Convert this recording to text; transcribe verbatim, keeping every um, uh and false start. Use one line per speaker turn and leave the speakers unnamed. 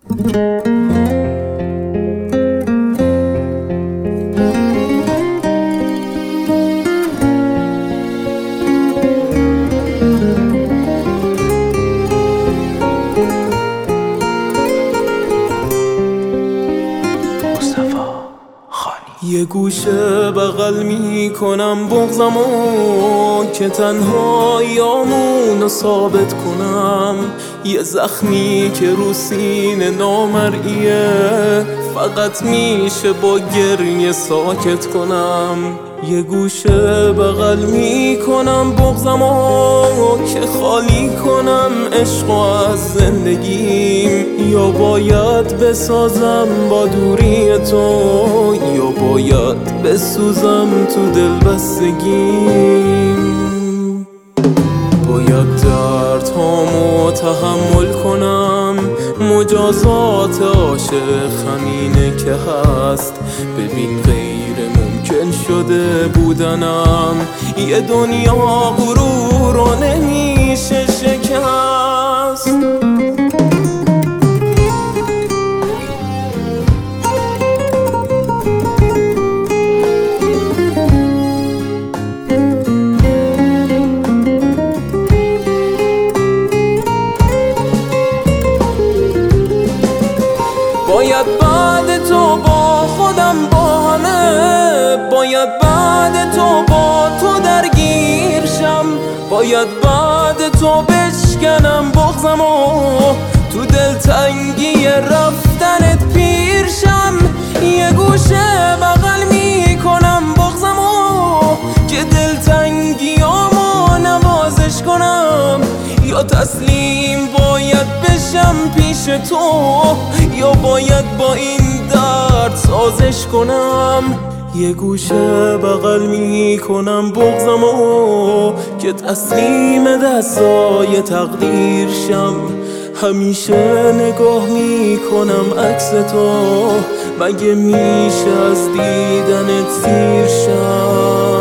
یه گوشه بغل میکنم بغضمو که تنهاییامونو ثابت کنم، یه زخمی که رو سینه نامرئیه فقط میشه با گریه ساکت کنم. یه گوشه بغل میکنم بغضمو که خالی کنم عشقو از زندگیم، یا باید بسازم با دوری تو یا باید بسوزم تو دل بستگیم. باید دردهامو تحمل کنم، مجازات عاشق همینه که هست. ببین غیر ممکن شده بودنم، یه دنیا غرور رو نمیشه شکست. باید بعد تو با خودم با همه، باید بعد تو با تو درگیر شم، باید بعد تو بشکنم بغضمو تو دلتنگی رفتنت پیر شم. یه گوشه بغل میکنم بغضمو که دلتنگیامو نوازش کنم، یا تسلیم باید بشم پیش تو یا باید با این درد سازش کنم. یه گوشه بغل میکنم بغضمو که تسلیم دستای تقدیر شم، همیشه نگاه میکنم عکس تو، مگه میشه از دیدنت سیر شم.